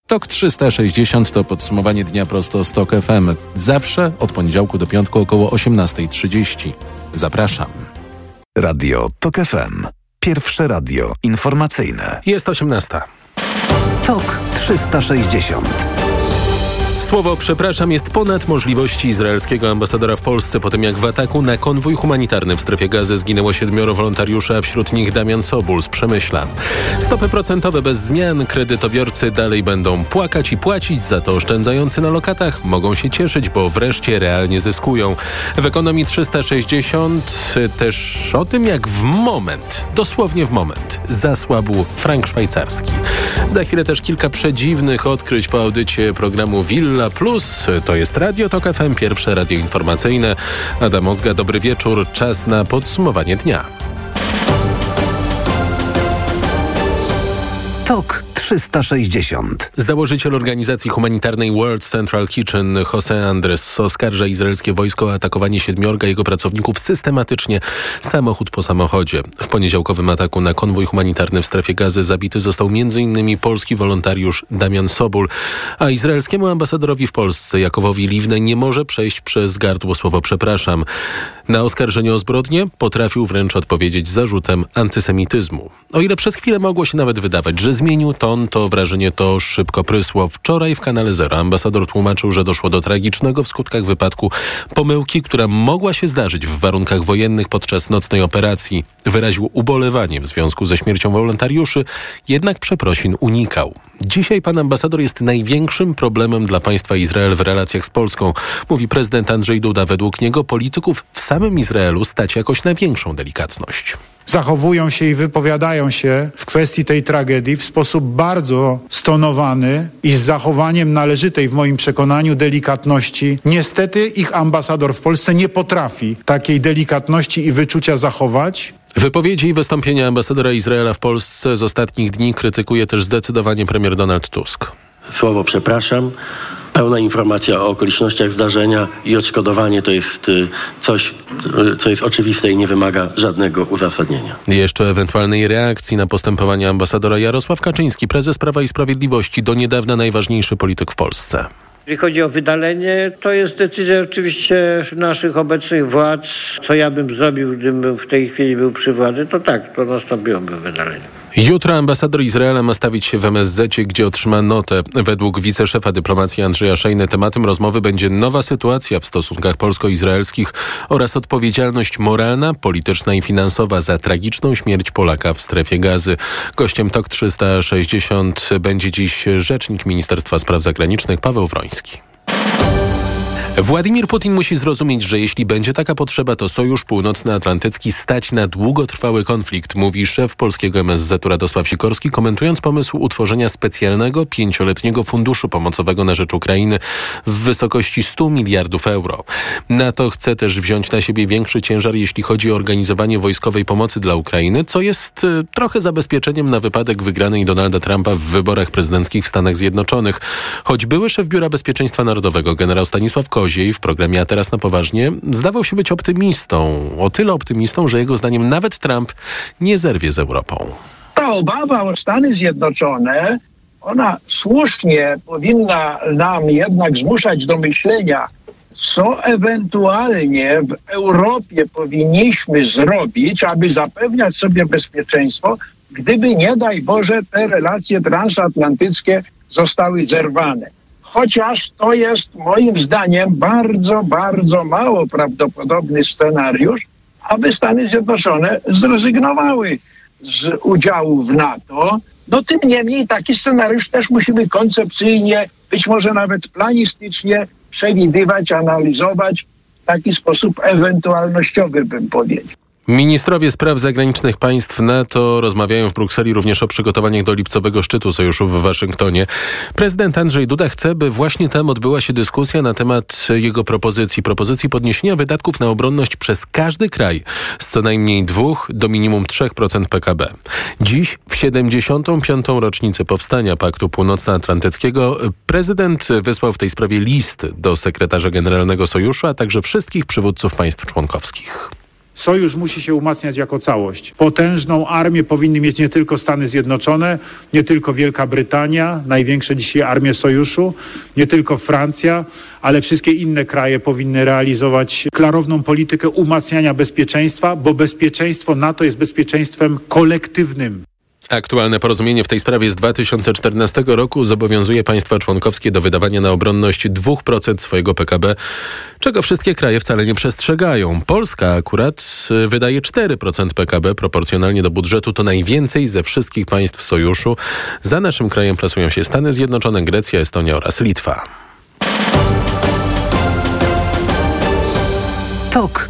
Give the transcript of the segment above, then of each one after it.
TOK 360 to podsumowanie dnia prosto z TOK FM. Zawsze od poniedziałku do piątku około 18:30. Zapraszam. Radio TOK FM. Pierwsze radio informacyjne. Jest 18:00. TOK 360. Słowo przepraszam jest ponad możliwości izraelskiego ambasadora w Polsce po tym, jak w ataku na konwój humanitarny w strefie Gazy zginęło 7 wolontariuszy, a wśród nich Damian Sobul z Przemyśla. Stopy procentowe bez zmian, kredytobiorcy dalej będą płakać i płacić, za to oszczędzający na lokatach mogą się cieszyć, bo wreszcie realnie zyskują. W Ekonomii 360 też o tym, jak dosłownie w moment, zasłabł frank szwajcarski. Za chwilę też kilka przedziwnych odkryć po audycie programu Villa Plus. To jest Radio TOK FM, pierwsze radio informacyjne. Adam Ozga, dobry wieczór. Czas na podsumowanie dnia. TOK 360. Założyciel organizacji humanitarnej World Central Kitchen Jose Andres oskarża izraelskie wojsko o atakowanie 7 jego pracowników systematycznie, samochód po samochodzie. W poniedziałkowym ataku na konwój humanitarny w strefie Gazy zabity został m.in. polski wolontariusz Damian Sobul, a izraelskiemu ambasadorowi w Polsce Jakowowi Liwne nie może przejść przez gardło słowo przepraszam. Na oskarżenie o zbrodnię potrafił wręcz odpowiedzieć zarzutem antysemityzmu. O ile przez chwilę mogło się nawet wydawać, że zmienił ton, to wrażenie to szybko prysło. Wczoraj w Kanale Zero ambasador tłumaczył, że doszło do tragicznego w skutkach wypadku pomyłki, która mogła się zdarzyć w warunkach wojennych podczas nocnej operacji. Wyraził ubolewanie w związku ze śmiercią wolontariuszy, jednak przeprosin unikał. Dzisiaj pan ambasador jest największym problemem dla państwa Izrael w relacjach z Polską, mówi prezydent Andrzej Duda. Według niego polityków w samym Izraelu stać jakoś na większą delikatność. Zachowują się i wypowiadają się w kwestii tej tragedii w sposób bardzo stonowany i z zachowaniem należytej, w moim przekonaniu, delikatności. Niestety ich ambasador w Polsce nie potrafi takiej delikatności i wyczucia zachować. Wypowiedzi i wystąpienia ambasadora Izraela w Polsce z ostatnich dni krytykuje też zdecydowanie premier Donald Tusk. Słowo przepraszam, pełna informacja o okolicznościach zdarzenia i odszkodowanie to jest coś, co jest oczywiste i nie wymaga żadnego uzasadnienia. Jeszcze ewentualnej reakcji na postępowanie ambasadora Jarosław Kaczyński, prezes Prawa i Sprawiedliwości, do niedawna najważniejszy polityk w Polsce. Jeżeli chodzi o wydalenie, to jest decyzja oczywiście naszych obecnych władz. Co ja bym zrobił, gdybym w tej chwili był przy władzy, to tak, to nastąpiłoby wydalenie. Jutro ambasador Izraela ma stawić się w MSZ-cie, gdzie otrzyma notę. Według wiceszefa dyplomacji Andrzeja Szejny tematem rozmowy będzie nowa sytuacja w stosunkach polsko-izraelskich oraz odpowiedzialność moralna, polityczna i finansowa za tragiczną śmierć Polaka w strefie Gazy. Gościem TOK 360 będzie dziś rzecznik Ministerstwa Spraw Zagranicznych Paweł Wroński. Władimir Putin musi zrozumieć, że jeśli będzie taka potrzeba, to Sojusz Północnoatlantycki stać na długotrwały konflikt, mówi szef polskiego MSZ-u Radosław Sikorski, komentując pomysł utworzenia specjalnego 5-letniego funduszu pomocowego na rzecz Ukrainy w wysokości 100 miliardów euro. NATO chce też wziąć na siebie większy ciężar, jeśli chodzi o organizowanie wojskowej pomocy dla Ukrainy, co jest trochę zabezpieczeniem na wypadek wygranej Donalda Trumpa w wyborach prezydenckich w Stanach Zjednoczonych. Choć były szef Biura Bezpieczeństwa Narodowego generał Stanisław Koziej w programie A teraz na poważnie zdawał się być optymistą. O tyle optymistą, że jego zdaniem nawet Trump nie zerwie z Europą. Ta obawa o Stany Zjednoczone, ona słusznie powinna nam jednak zmuszać do myślenia, co ewentualnie w Europie powinniśmy zrobić, aby zapewniać sobie bezpieczeństwo, gdyby nie daj Boże te relacje transatlantyckie zostały zerwane. Chociaż to jest moim zdaniem bardzo, bardzo mało prawdopodobny scenariusz, aby Stany Zjednoczone zrezygnowały z udziału w NATO. No tym niemniej taki scenariusz też musimy koncepcyjnie, być może nawet planistycznie przewidywać, analizować w taki sposób ewentualnościowy, bym powiedział. Ministrowie spraw zagranicznych państw NATO rozmawiają w Brukseli również o przygotowaniach do lipcowego szczytu sojuszu w Waszyngtonie. Prezydent Andrzej Duda chce, by właśnie tam odbyła się dyskusja na temat jego propozycji podniesienia wydatków na obronność przez każdy kraj z co najmniej 2 do minimum 3% PKB. Dziś w 75. rocznicę powstania Paktu Północnoatlantyckiego prezydent wysłał w tej sprawie list do sekretarza generalnego sojuszu, a także wszystkich przywódców państw członkowskich. Sojusz musi się umacniać jako całość. Potężną armię powinny mieć nie tylko Stany Zjednoczone, nie tylko Wielka Brytania, największe dzisiaj armie Sojuszu, nie tylko Francja, ale wszystkie inne kraje powinny realizować klarowną politykę umacniania bezpieczeństwa, bo bezpieczeństwo NATO jest bezpieczeństwem kolektywnym. Aktualne porozumienie w tej sprawie z 2014 roku zobowiązuje państwa członkowskie do wydawania na obronność 2% swojego PKB, czego wszystkie kraje wcale nie przestrzegają. Polska akurat wydaje 4% PKB proporcjonalnie do budżetu. To najwięcej ze wszystkich państw sojuszu. Za naszym krajem plasują się Stany Zjednoczone, Grecja, Estonia oraz Litwa. TOK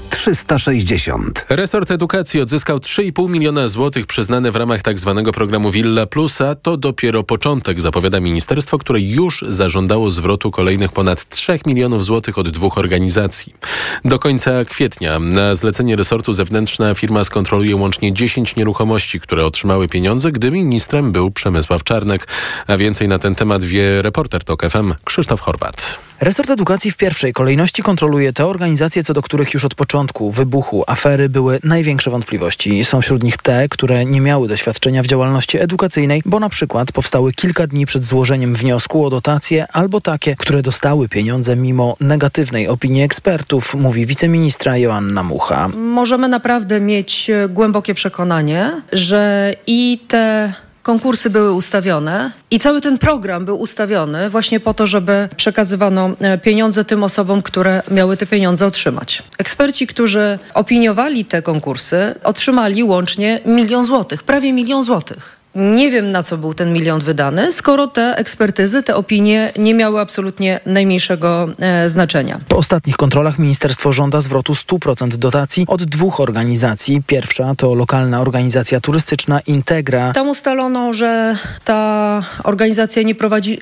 360. Resort Edukacji odzyskał 3,5 miliona złotych przyznane w ramach tzw. programu Villa Plus, a to dopiero początek, zapowiada ministerstwo, które już zażądało zwrotu kolejnych ponad 3 milionów złotych od 2 organizacji. Do końca kwietnia na zlecenie resortu zewnętrzna firma skontroluje łącznie 10 nieruchomości, które otrzymały pieniądze, gdy ministrem był Przemysław Czarnek. A więcej na ten temat wie reporter TOK FM Krzysztof Horwat. Resort Edukacji w pierwszej kolejności kontroluje te organizacje, co do których już od początku wybuchu afery były największe wątpliwości. Są wśród nich te, które nie miały doświadczenia w działalności edukacyjnej, bo na przykład powstały kilka dni przed złożeniem wniosku o dotację, albo takie, które dostały pieniądze mimo negatywnej opinii ekspertów, mówi wiceministra Joanna Mucha. Możemy naprawdę mieć głębokie przekonanie, że i te konkursy były ustawione i cały ten program był ustawiony właśnie po to, żeby przekazywano pieniądze tym osobom, które miały te pieniądze otrzymać. Eksperci, którzy opiniowali te konkursy, otrzymali łącznie 1 000 000 złotych, prawie 1 000 000 złotych. Nie wiem, na co był ten 1 milion wydany, skoro te ekspertyzy, te opinie nie miały absolutnie najmniejszego znaczenia. Po ostatnich kontrolach ministerstwo żąda zwrotu 100% dotacji od 2 organizacji. Pierwsza to lokalna organizacja turystyczna Integra. Tam ustalono, że ta organizacja nie prowadzi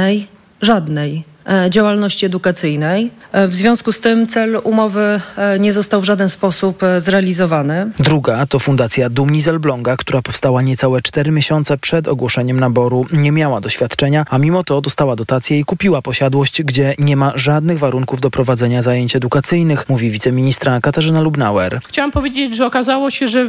żadnej działalności edukacyjnej. W związku z tym cel umowy nie został w żaden sposób zrealizowany. Druga to Fundacja Dumni z Elbląga, która powstała niecałe 4 miesiące przed ogłoszeniem naboru. Nie miała doświadczenia, a mimo to dostała dotację i kupiła posiadłość, gdzie nie ma żadnych warunków do prowadzenia zajęć edukacyjnych, mówi wiceministra Katarzyna Lubnauer. Chciałam powiedzieć, że okazało się, że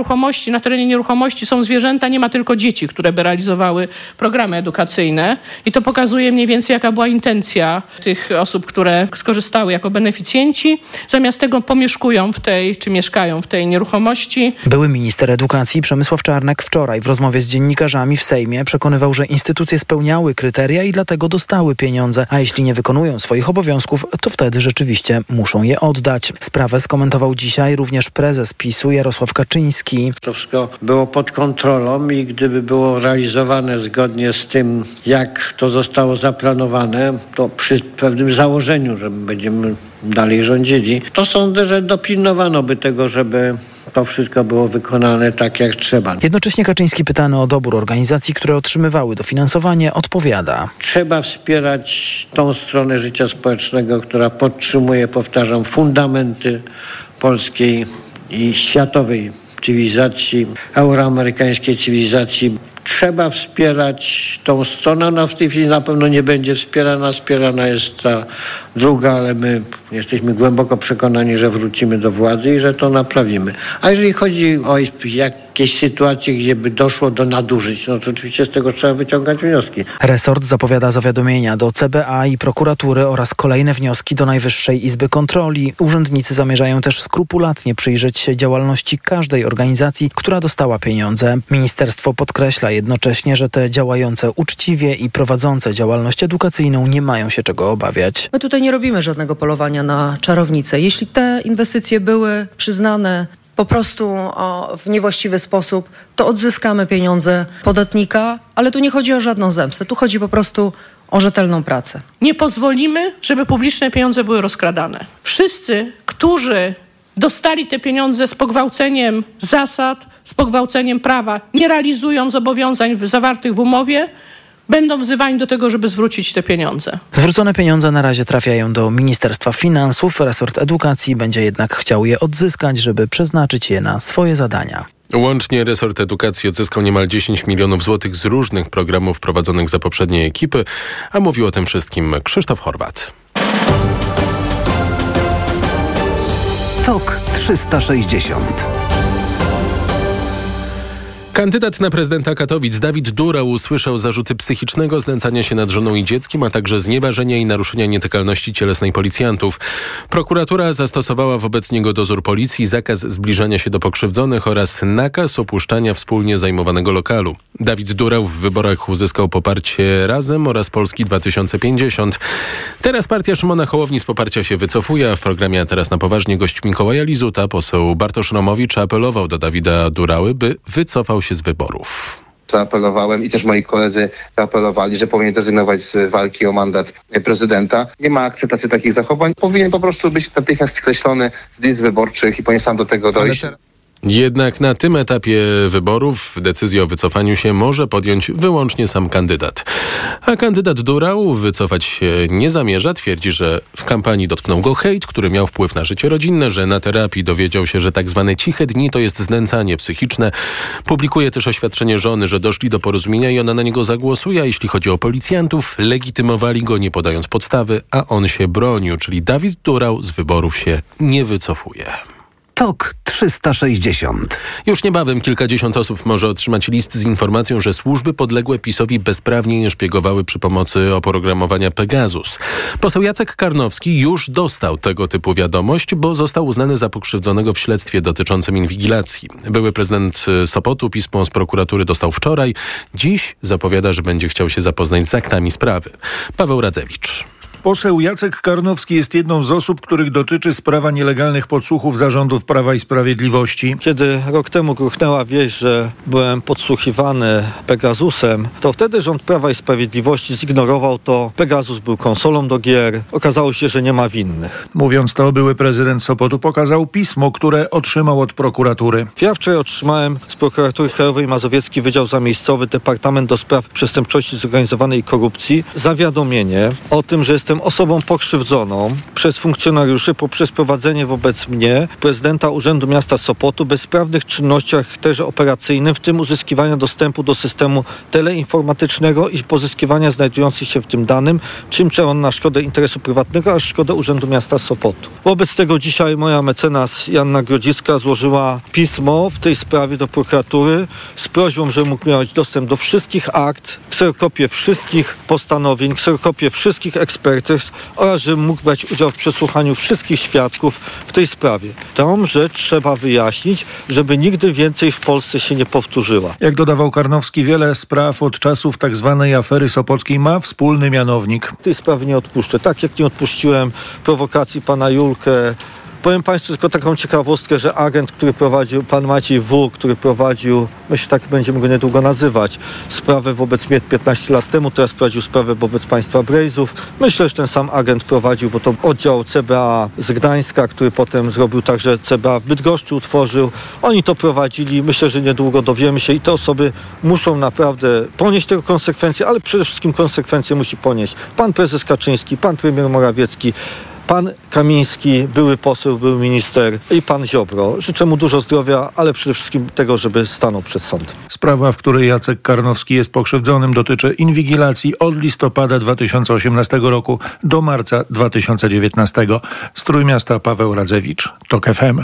na terenie nieruchomości są zwierzęta, nie ma tylko dzieci, które by realizowały programy edukacyjne i to pokazuje mniej więcej, jaka była intencja tych osób, które skorzystały jako beneficjenci. Zamiast tego mieszkają w tej nieruchomości. Były minister edukacji Przemysław Czarnek wczoraj w rozmowie z dziennikarzami w Sejmie przekonywał, że instytucje spełniały kryteria i dlatego dostały pieniądze, a jeśli nie wykonują swoich obowiązków, to wtedy rzeczywiście muszą je oddać. Sprawę skomentował dzisiaj również prezes PiS-u Jarosław Kaczyński. To wszystko było pod kontrolą i gdyby było realizowane zgodnie z tym, jak to zostało zaplanowane, to przy pewnym założeniu, że będziemy dalej rządzili, to sądzę, że dopilnowano by tego, żeby to wszystko było wykonane tak, jak trzeba. Jednocześnie Kaczyński, pytany o dobór organizacji, które otrzymywały dofinansowanie, odpowiada. Trzeba wspierać tą stronę życia społecznego, która podtrzymuje, powtarzam, fundamenty polskiej i światowej cywilizacji, euroamerykańskiej cywilizacji. Trzeba wspierać tą stronę. Ona w tej chwili na pewno nie będzie wspierana. Wspierana jest ta druga, ale my jesteśmy głęboko przekonani, że wrócimy do władzy i że to naprawimy. A jeżeli chodzi o jakieś sytuacje, gdzie by doszło do nadużyć, no to oczywiście z tego trzeba wyciągać wnioski. Resort zapowiada zawiadomienia do CBA i prokuratury oraz kolejne wnioski do Najwyższej Izby Kontroli. Urzędnicy zamierzają też skrupulatnie przyjrzeć się działalności każdej organizacji, która dostała pieniądze. Ministerstwo podkreśla jednocześnie, że te działające uczciwie i prowadzące działalność edukacyjną nie mają się czego obawiać. My tutaj nie robimy żadnego polowania na czarownicę. Jeśli te inwestycje były przyznane po prostu w niewłaściwy sposób, to odzyskamy pieniądze podatnika, ale tu nie chodzi o żadną zemstę. Tu chodzi po prostu o rzetelną pracę. Nie pozwolimy, żeby publiczne pieniądze były rozkradane. Wszyscy, którzy dostali te pieniądze z pogwałceniem zasad, z pogwałceniem prawa, nie realizują zobowiązań zawartych w umowie, będą wzywani do tego, żeby zwrócić te pieniądze. Zwrócone pieniądze na razie trafiają do Ministerstwa Finansów. Resort Edukacji będzie jednak chciał je odzyskać, żeby przeznaczyć je na swoje zadania. Łącznie resort edukacji odzyskał niemal 10 milionów złotych z różnych programów prowadzonych za poprzedniej ekipy, a mówił o tym wszystkim Krzysztof Horwat. TOK 360. Kandydat na prezydenta Katowic Dawid Durał usłyszał zarzuty psychicznego znęcania się nad żoną i dzieckiem, a także znieważenia i naruszenia nietykalności cielesnej policjantów. Prokuratura zastosowała wobec niego dozór policji, zakaz zbliżania się do pokrzywdzonych oraz nakaz opuszczania wspólnie zajmowanego lokalu. Dawid Durał w wyborach uzyskał poparcie Razem oraz Polski 2050. Teraz partia Szymona Hołowni z poparcia się wycofuje, a w programie A teraz na poważnie gość Mikołaja Lizuta, poseł Bartosz Romowicz apelował do Dawida Durały, by wycofał się z wyborów. Zaapelowałem i też moi koledzy zaapelowali, że powinien rezygnować z walki o mandat prezydenta. Nie ma akceptacji takich zachowań. Powinien po prostu być natychmiast skreślony z list wyborczych i powinien sam do tego dojść. Jednak na tym etapie wyborów decyzję o wycofaniu się może podjąć wyłącznie sam kandydat. A kandydat Durał wycofać się nie zamierza. Twierdzi, że w kampanii dotknął go hejt, który miał wpływ na życie rodzinne, że na terapii dowiedział się, że tak zwane ciche dni to jest znęcanie psychiczne. Publikuje też oświadczenie żony, że doszli do porozumienia i ona na niego zagłosuje. A jeśli chodzi o policjantów, legitymowali go nie podając podstawy, a on się bronił, czyli Dawid Durał z wyborów się nie wycofuje. TOK 360. Już niebawem kilkadziesiąt osób może otrzymać list z informacją, że służby podległe PiS-owi bezprawnie je szpiegowały przy pomocy oprogramowania Pegasus. Poseł Jacek Karnowski już dostał tego typu wiadomość, bo został uznany za pokrzywdzonego w śledztwie dotyczącym inwigilacji. Były prezydent Sopotu pismo z prokuratury dostał wczoraj. Dziś zapowiada, że będzie chciał się zapoznać z aktami sprawy. Paweł Radzewicz. Poseł Jacek Karnowski jest jedną z osób, których dotyczy sprawa nielegalnych podsłuchów zarządów Prawa i Sprawiedliwości. Kiedy rok temu gruchnęła wieść, że byłem podsłuchiwany Pegasusem, to wtedy rząd Prawa i Sprawiedliwości zignorował to. Pegasus był konsolą do gier. Okazało się, że nie ma winnych. Mówiąc to, były prezydent Sopotu pokazał pismo, które otrzymał od prokuratury. Ja wczoraj otrzymałem z prokuratury Krajowej Mazowieckiej Wydział Zamiejscowy Departament do Spraw Przestępczości Zorganizowanej i Korupcji zawiadomienie o tym, że jestem osobą pokrzywdzoną przez funkcjonariuszy poprzez prowadzenie wobec mnie, prezydenta Urzędu Miasta Sopotu, bezprawnych czynności o charakterze operacyjnym, w tym uzyskiwania dostępu do systemu teleinformatycznego i pozyskiwania znajdujących się w tym danym, czym on na szkodę interesu prywatnego, aż szkodę Urzędu Miasta Sopotu. Wobec tego dzisiaj moja mecenas Joanna Grodzicka złożyła pismo w tej sprawie do prokuratury z prośbą, żeby mógł mieć dostęp do wszystkich akt, kserokopię wszystkich postanowień, kserokopię wszystkich ekspertyz oraz żeby mógł brać udział w przesłuchaniu wszystkich świadków w tej sprawie. Tą rzecz trzeba wyjaśnić, żeby nigdy więcej w Polsce się nie powtórzyła. Jak dodawał Karnowski, wiele spraw od czasów tak zwanej afery sopockiej ma wspólny mianownik. Tej sprawy nie odpuszczę. Tak jak nie odpuściłem prowokacji pana Julkę. Powiem Państwu tylko taką ciekawostkę, że agent, który prowadził, pan Maciej W., który prowadził, myślę, tak będziemy go niedługo nazywać, sprawę wobec mnie 15 lat temu, teraz prowadził sprawę wobec państwa Brejzów. Myślę, że ten sam agent prowadził, bo to oddział CBA z Gdańska, który potem zrobił także CBA w Bydgoszczy, utworzył. Oni to prowadzili, myślę, że niedługo dowiemy się i te osoby muszą naprawdę ponieść tego konsekwencje, ale przede wszystkim konsekwencje musi ponieść pan prezes Kaczyński, pan premier Morawiecki, pan Kamiński, były poseł, były minister i pan Ziobro. Życzę mu dużo zdrowia, ale przede wszystkim tego, żeby stanął przed sądem. Sprawa, w której Jacek Karnowski jest pokrzywdzonym, dotyczy inwigilacji od listopada 2018 roku do marca 2019. Z Trójmiasta Paweł Radzewicz, TOK FM.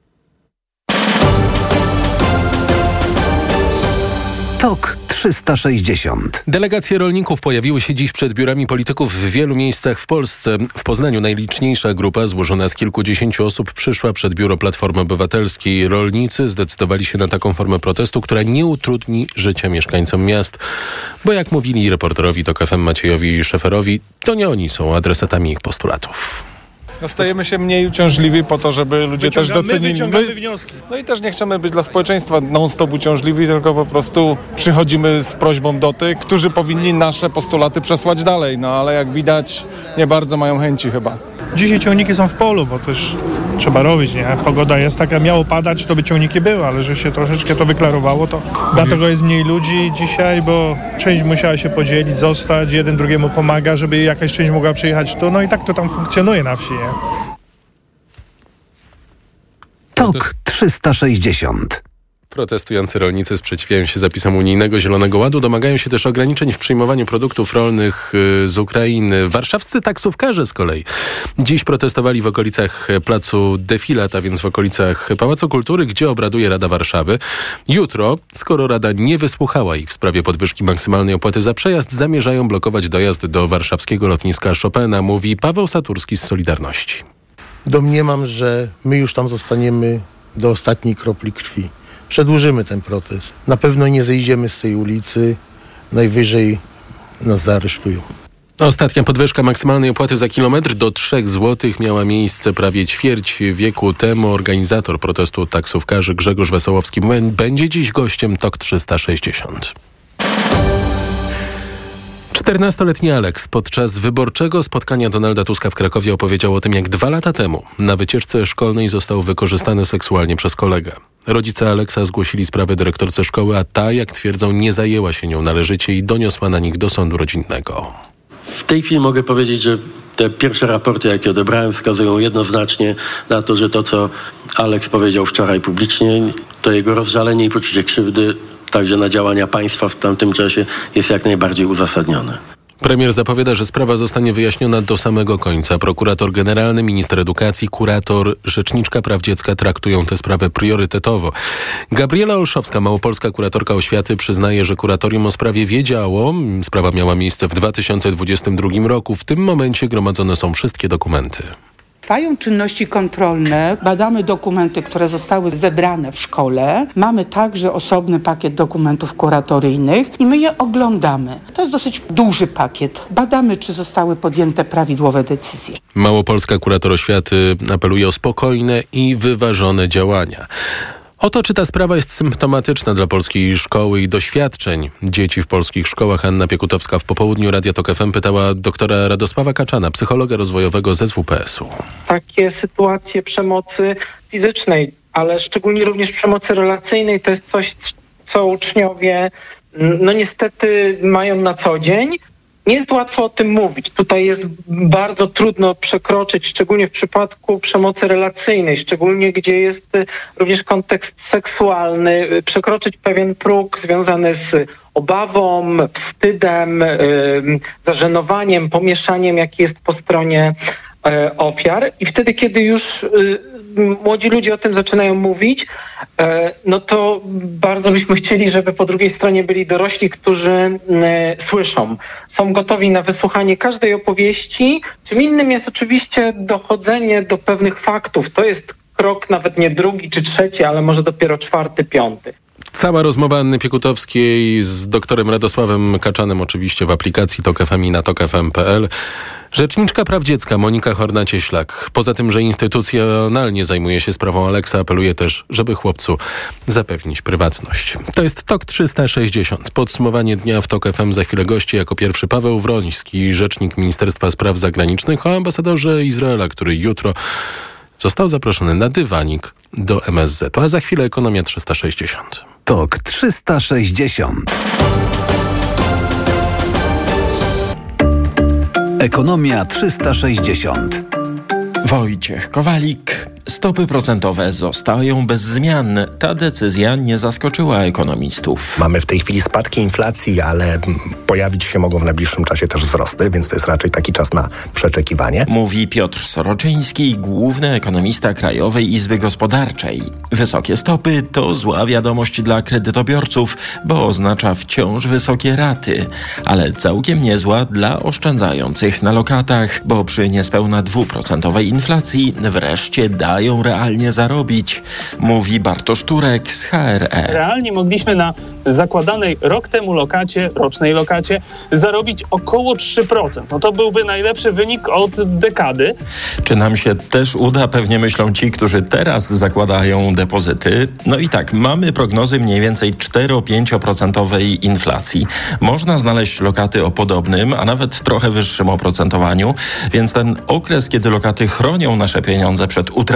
TOK 360. Delegacje rolników pojawiły się dziś przed biurami polityków w wielu miejscach w Polsce. W Poznaniu najliczniejsza grupa złożona z kilkudziesięciu osób przyszła przed biuro Platformy Obywatelskiej. Rolnicy zdecydowali się na taką formę protestu, która nie utrudni życia mieszkańcom miast. Bo jak mówili reporterowi TOK FM Maciejowi Szeferowi, to nie oni są adresatami ich postulatów. Stajemy się mniej uciążliwi po to, żeby ludzie też docenili. My wyciągamy wnioski. No i też nie chcemy być dla społeczeństwa non-stop uciążliwi, tylko po prostu przychodzimy z prośbą do tych, którzy powinni nasze postulaty przesłać dalej. No ale jak widać, nie bardzo mają chęci chyba. Dzisiaj ciągniki są w polu, bo też trzeba robić, nie? Pogoda jest taka, miało padać, to by ciągniki były, ale że się troszeczkę to wyklarowało, to dlatego jest mniej ludzi dzisiaj, bo część musiała się podzielić, zostać, jeden drugiemu pomaga, żeby jakaś część mogła przyjechać tu, no i tak to tam funkcjonuje na wsi, nie? TOK 360. Protestujący rolnicy sprzeciwiają się zapisom unijnego Zielonego Ładu, domagają się też ograniczeń w przyjmowaniu produktów rolnych z Ukrainy. Warszawscy taksówkarze z kolei dziś protestowali w okolicach placu Defilat, a więc w okolicach Pałacu Kultury, gdzie obraduje Rada Warszawy. Jutro, skoro Rada nie wysłuchała ich w sprawie podwyżki maksymalnej opłaty za przejazd, zamierzają blokować dojazd do warszawskiego lotniska Chopina, mówi Paweł Saturski z Solidarności. Domniemam, że my już tam zostaniemy do ostatniej kropli krwi. Przedłużymy ten protest. Na pewno nie zejdziemy z tej ulicy. Najwyżej nas zaaresztują. Ostatnia podwyżka maksymalnej opłaty za kilometr do 3 zł miała miejsce prawie ćwierć wieku temu. Organizator protestu taksówkarzy Grzegorz Wesołowski będzie dziś gościem TOK 360. 14-letni Aleks podczas wyborczego spotkania Donalda Tuska w Krakowie opowiedział o tym, jak 2 lata temu na wycieczce szkolnej został wykorzystany seksualnie przez kolegę. Rodzice Aleksa zgłosili sprawę dyrektorce szkoły, a ta, jak twierdzą, nie zajęła się nią należycie i doniosła na nich do sądu rodzinnego. W tej chwili mogę powiedzieć, że te pierwsze raporty, jakie odebrałem, wskazują jednoznacznie na to, że to, co Aleks powiedział wczoraj publicznie, to jego rozżalenie i poczucie krzywdy, także na działania państwa w tamtym czasie, jest jak najbardziej uzasadnione. Premier zapowiada, że sprawa zostanie wyjaśniona do samego końca. Prokurator generalny, minister edukacji, kurator, rzeczniczka praw dziecka traktują tę sprawę priorytetowo. Gabriela Olszowska, małopolska kuratorka oświaty, przyznaje, że kuratorium o sprawie wiedziało. Sprawa miała miejsce w 2022 roku. W tym momencie gromadzone są wszystkie dokumenty. Trwają czynności kontrolne, badamy dokumenty, które zostały zebrane w szkole. Mamy także osobny pakiet dokumentów kuratoryjnych i my je oglądamy. To jest dosyć duży pakiet. Badamy, czy zostały podjęte prawidłowe decyzje. Małopolska kurator oświaty apeluje o spokojne i wyważone działania. Oto, czy ta sprawa jest symptomatyczna dla polskiej szkoły i doświadczeń dzieci w polskich szkołach. Anna Piekutowska w popołudniu Radia TOK FM pytała doktora Radosława Kaczana, psychologa rozwojowego z SWPS-u. Takie sytuacje przemocy fizycznej, ale szczególnie również przemocy relacyjnej, to jest coś, co uczniowie niestety mają na co dzień. Nie jest łatwo o tym mówić. Tutaj jest bardzo trudno przekroczyć, szczególnie w przypadku przemocy relacyjnej, szczególnie gdzie jest również kontekst seksualny, przekroczyć pewien próg związany z obawą, wstydem, zażenowaniem, pomieszaniem, jaki jest po stronie ofiar. I wtedy, kiedy już młodzi ludzie o tym zaczynają mówić, no to bardzo byśmy chcieli, żeby po drugiej stronie byli dorośli, którzy słyszą. Są gotowi na wysłuchanie każdej opowieści. Czym innym jest oczywiście dochodzenie do pewnych faktów. To jest krok nawet nie 2. czy 3., ale może dopiero 4., 5. Cała rozmowa Anny Piekutowskiej z doktorem Radosławem Kaczanem oczywiście w aplikacji TOK FM i na tokfm.pl. Rzeczniczka praw dziecka Monika Horna-Cieślak. Poza tym, że instytucjonalnie zajmuje się sprawą Aleksa, apeluje też, żeby chłopcu zapewnić prywatność. To jest TOK 360. Podsumowanie dnia w TOK FM. Za chwilę gości. Jako pierwszy Paweł Wroński, rzecznik Ministerstwa Spraw Zagranicznych, o ambasadorze Izraela, który jutro został zaproszony na dywanik do MSZ-u. A za chwilę Ekonomia 360. TOK 360. Ekonomia 360. Wojciech Kowalik. Stopy procentowe zostają bez zmian. Ta decyzja nie zaskoczyła ekonomistów. Mamy w tej chwili spadki inflacji, ale pojawić się mogą w najbliższym czasie też wzrosty, więc to jest raczej taki czas na przeczekiwanie. Mówi Piotr Soroczyński, główny ekonomista Krajowej Izby Gospodarczej. Wysokie stopy to zła wiadomość dla kredytobiorców, bo oznacza wciąż wysokie raty, ale całkiem niezła dla oszczędzających na lokatach, bo przy niespełna 2% inflacji wreszcie dają realnie zarobić, mówi Bartosz Turek z HRE. Realnie mogliśmy na zakładanej rok temu rocznej lokacie zarobić około 3%. No to byłby najlepszy wynik od dekady. Czy nam się też uda? Pewnie myślą ci, którzy teraz zakładają depozyty. No i tak, mamy prognozy mniej więcej 4-5% inflacji. Można znaleźć lokaty o podobnym, a nawet trochę wyższym oprocentowaniu, więc ten okres, kiedy lokaty chronią nasze pieniądze przed utratą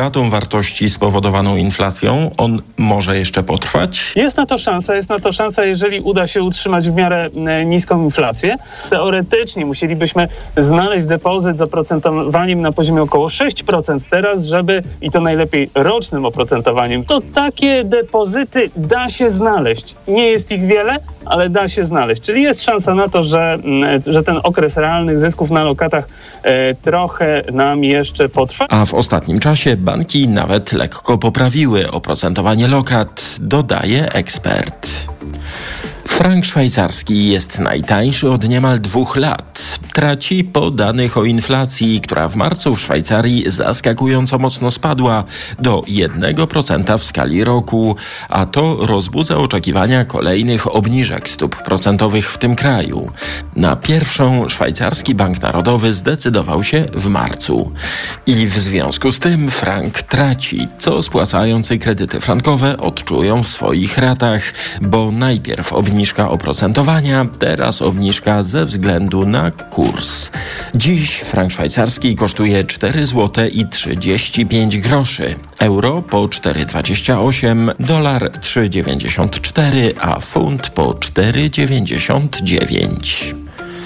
utratą wartości spowodowaną inflacją? On może jeszcze potrwać? Jest na to szansa, jeżeli uda się utrzymać w miarę niską inflację. Teoretycznie musielibyśmy znaleźć depozyt z oprocentowaniem na poziomie około 6% teraz, i to najlepiej rocznym oprocentowaniem, to takie depozyty da się znaleźć. Nie jest ich wiele, ale da się znaleźć. Czyli jest szansa na to, że ten okres realnych zysków na lokatach trochę nam jeszcze potrwa. A w ostatnim czasie banki nawet lekko poprawiły oprocentowanie lokat, dodaje ekspert. Frank szwajcarski jest najtańszy od niemal 2 lat. Traci po danych o inflacji, która w marcu w Szwajcarii zaskakująco mocno spadła do 1% w skali roku, a to rozbudza oczekiwania kolejnych obniżek stóp procentowych w tym kraju. Na pierwszą szwajcarski bank narodowy zdecydował się w marcu. I w związku z tym frank traci, co spłacający kredyty frankowe odczują w swoich ratach, bo najpierw obniżka oprocentowania, teraz obniżka ze względu na kurs. Dziś frank szwajcarski kosztuje 4 zł i 35 groszy. Euro po 4,28, dolar 3,94, a funt po 4,99.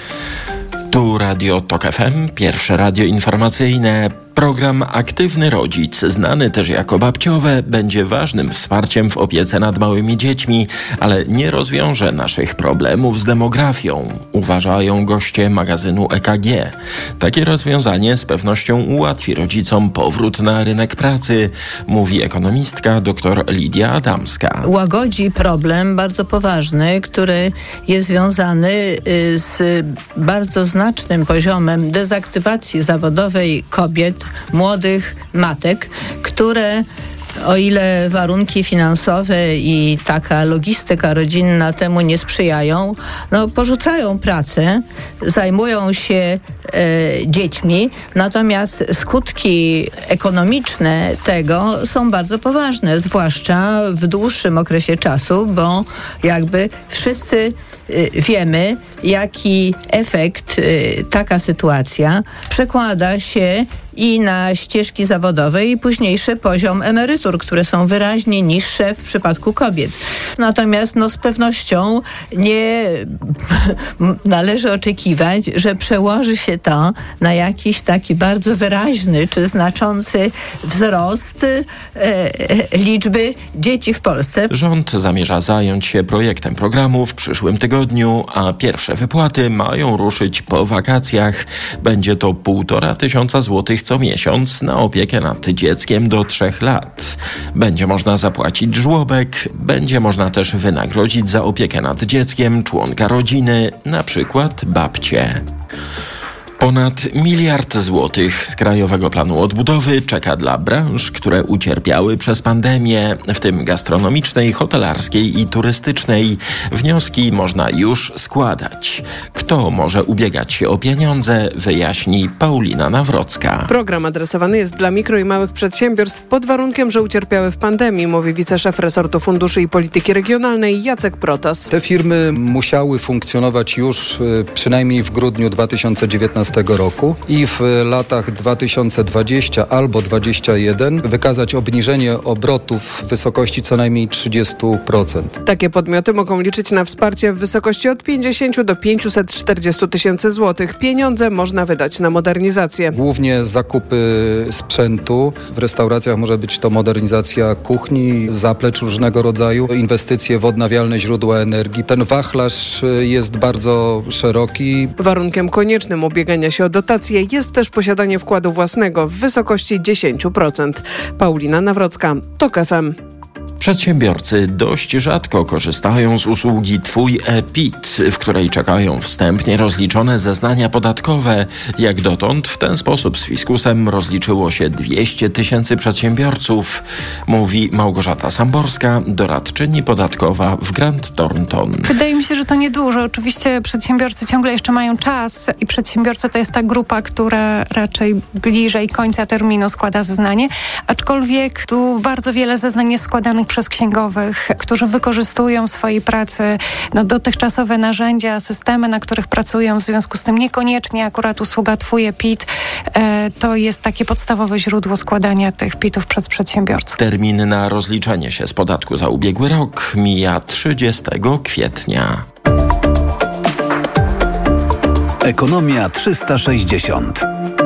Tu Radio Tok FM, pierwsze radio informacyjne. Program Aktywny Rodzic, znany też jako babciowe, będzie ważnym wsparciem w opiece nad małymi dziećmi, ale nie rozwiąże naszych problemów z demografią, uważają goście magazynu EKG. Takie rozwiązanie z pewnością ułatwi rodzicom powrót na rynek pracy, mówi ekonomistka dr Lidia Adamska. Łagodzi problem bardzo poważny, który jest związany z bardzo znacznym poziomem dezaktywacji zawodowej kobiet, młodych matek, które, o ile warunki finansowe i taka logistyka rodzinna temu nie sprzyjają, porzucają pracę, zajmują się dziećmi, natomiast skutki ekonomiczne tego są bardzo poważne, zwłaszcza w dłuższym okresie czasu, bo jakby wszyscy wiemy, jaki efekt taka sytuacja przekłada się i na ścieżki zawodowe i późniejszy poziom emerytur, które są wyraźnie niższe w przypadku kobiet. Natomiast z pewnością nie należy oczekiwać, że przełoży się to na jakiś taki bardzo wyraźny czy znaczący wzrost liczby dzieci w Polsce. Rząd zamierza zająć się projektem programu w przyszłym tygodniu, a pierwsze wypłaty mają ruszyć po wakacjach. Będzie to 1500 złotych co miesiąc na opiekę nad dzieckiem do 3 lat. Będzie można zapłacić żłobek, będzie można też wynagrodzić za opiekę nad dzieckiem członka rodziny, na przykład babcię. Ponad 1 miliard złotych z Krajowego Planu Odbudowy czeka dla branż, które ucierpiały przez pandemię, w tym gastronomicznej, hotelarskiej i turystycznej. Wnioski można już składać. Kto może ubiegać się o pieniądze, wyjaśni Paulina Nawrocka. Program adresowany jest dla mikro i małych przedsiębiorstw pod warunkiem, że ucierpiały w pandemii, mówi wiceszef resortu funduszy i polityki regionalnej Jacek Protas. Te firmy musiały funkcjonować już przynajmniej w grudniu 2019 roku i w latach 2020 albo 2021 wykazać obniżenie obrotów w wysokości co najmniej 30%. Takie podmioty mogą liczyć na wsparcie w wysokości od 50 do 540 tysięcy złotych. Pieniądze można wydać na modernizację. Głównie zakupy sprzętu. W restauracjach może być to modernizacja kuchni, zaplecz różnego rodzaju, inwestycje w odnawialne źródła energii. Ten wachlarz jest bardzo szeroki. Warunkiem koniecznym ubiegania się o dotację jest też posiadanie wkładu własnego w wysokości 10%. Paulina Nawrocka, Tok FM. Przedsiębiorcy dość rzadko korzystają z usługi Twój e-PIT, w której czekają wstępnie rozliczone zeznania podatkowe. Jak dotąd w ten sposób z fiskusem rozliczyło się 200 tysięcy przedsiębiorców, mówi Małgorzata Samborska, doradczyni podatkowa w Grant Thornton. Wydaje mi się, że to niedużo. Oczywiście przedsiębiorcy ciągle jeszcze mają czas i przedsiębiorcy to jest ta grupa, która raczej bliżej końca terminu składa zeznanie, aczkolwiek tu bardzo wiele zeznań jest składanych przez księgowych, którzy wykorzystują w swojej pracy dotychczasowe narzędzia, systemy, na których pracują, w związku z tym niekoniecznie akurat usługa Twój e-PIT to jest takie podstawowe źródło składania tych PIT-ów przez przedsiębiorców. Termin na rozliczenie się z podatku za ubiegły rok mija 30 kwietnia. Ekonomia 360.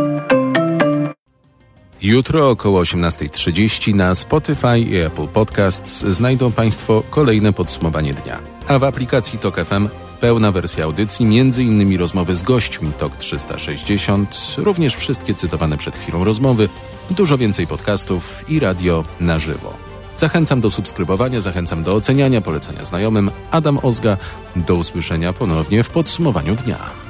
Jutro około 18:30 na Spotify i Apple Podcasts znajdą Państwo kolejne podsumowanie dnia. A w aplikacji TOK FM pełna wersja audycji, m.in. rozmowy z gośćmi TOK 360, również wszystkie cytowane przed chwilą rozmowy, dużo więcej podcastów i radio na żywo. Zachęcam do subskrybowania, zachęcam do oceniania, polecania znajomym. Adam Ozga, do usłyszenia ponownie w podsumowaniu dnia.